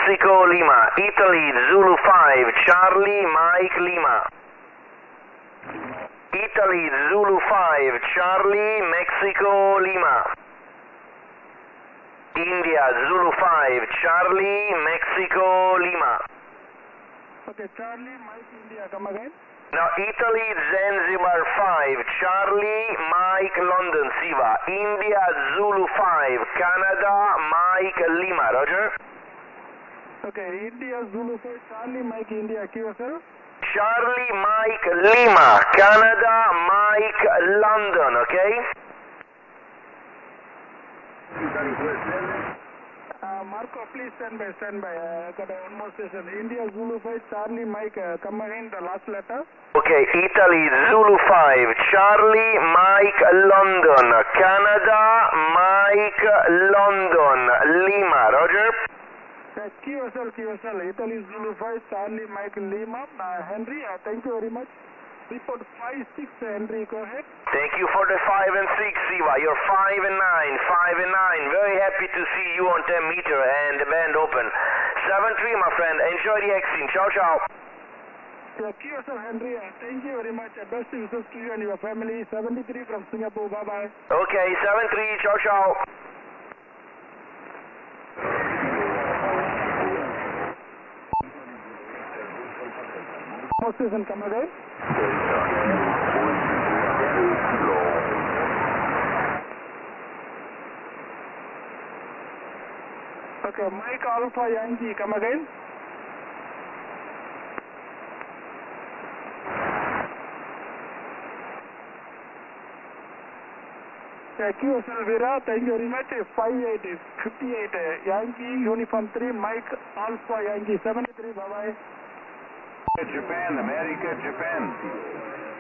Mexico Lima, Italy Zulu 5, Charlie Mike Lima. Italy Zulu 5, Charlie Mexico Lima. India Zulu 5, Charlie Mexico Lima. Okay, Charlie Mike India, come again. Now Italy Zanzibar 5, Charlie Mike London Siva. India Zulu 5, Canada Mike Lima, Roger. Okay, India Zulu 5, Charlie Mike India, QSL. Charlie Mike Lima, Canada Mike London, okay? Marco, please stand by, got one more station. India Zulu 5, Charlie Mike, come again, the last letter. Okay, Italy Zulu 5, Charlie Mike London, Canada Mike London, Lima, Roger? QSL, Italy Zulu 5, Charlie Mike Lima. Henry, thank you very much. Report 5-6, Henry, go ahead. Thank you for the 5 and 6, Siva. You're 5 and 9, 5 and 9. Very happy to see you on 10 meter and the band open. 7-3, my friend. Enjoy the exchange. Ciao, ciao. QSL, Henry, thank you very much. Best wishes to you and your family. 73 from Singapore. Bye-bye. Okay, 7-3. Ciao, ciao. More station, come again. Okay, Mike Alpha Yankee, come again. QSL Vera, thank you very much. 58, Yankee Uniform 3, Mike Alpha Yankee 73, bye-bye. Japan, America, Japan.